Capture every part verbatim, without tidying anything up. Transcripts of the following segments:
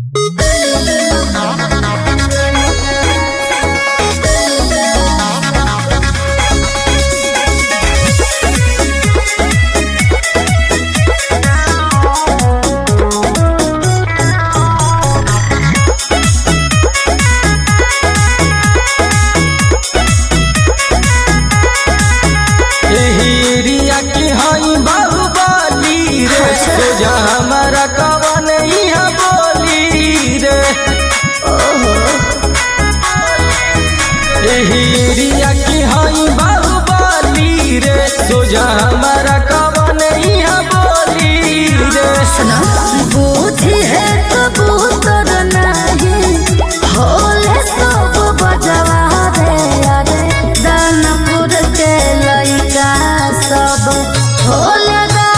हमारा कवन यहाँ बोली रे एरिया की हई बाहुबली रे सोजा हमारा कवन यहाँ बोली रे बुद्धि है कबूतर नहीं होले सब बजवा रे अरे दानपुर के लइका सब होले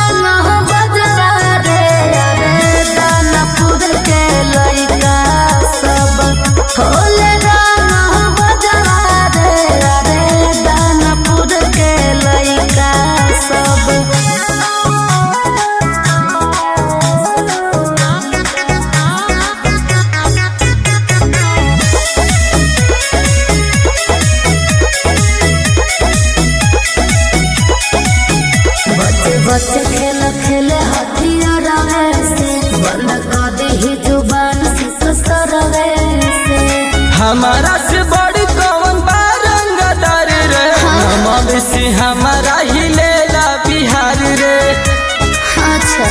बच्चे खेल खेले हथियार से बंद कर दे जुबान से ससुर से हमारा से बड़ी कौन बारंगदार रे हम से हमारा ही लेला बिहार रे अच्छा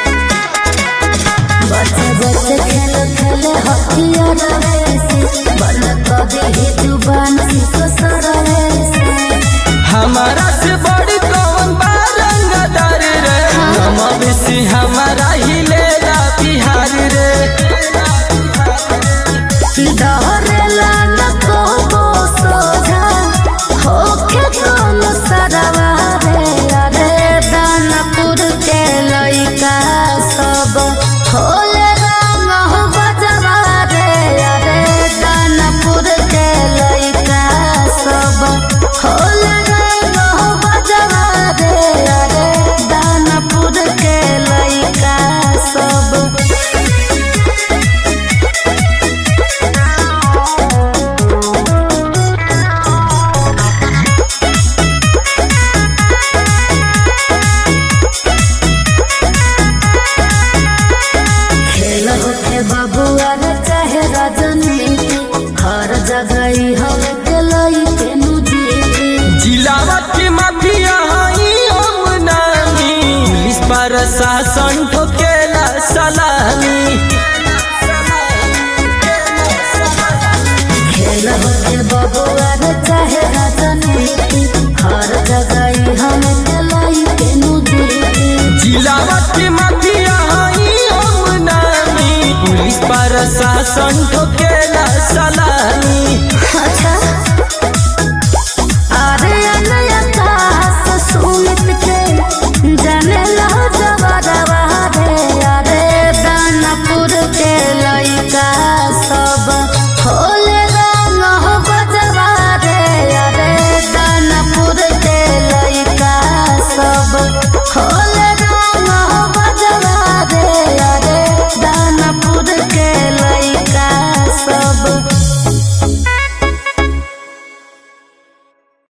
बच्चे बच्चे खेल खेले हथियार से बंद कर दे जुबान से ससुर से हमारा से बड़ी कौन बारंगदार रे हम से हमारा ही लेला बिहार रे डरेला न को सोझा होके कौन सरवा रे अरे दानपुर के लइका सब होले रंग बजवा रे अरे दानपुर के लइका सब होले रंग बजवा रे अरे दानपुर के लइका सब बबुआ चाहे राजनीति हर जगह हवे लइके नुजीती जिलावा के माफिया हई हम नामी पुलिस प्रशासन ठोकेला सलामी खेल होके बबुआ चाहे राजनीति हर जगह हवे लइके नुजीती जिलावा के माफिया हई हम नामी पुलिस प्रशासन ठोकेला सलामी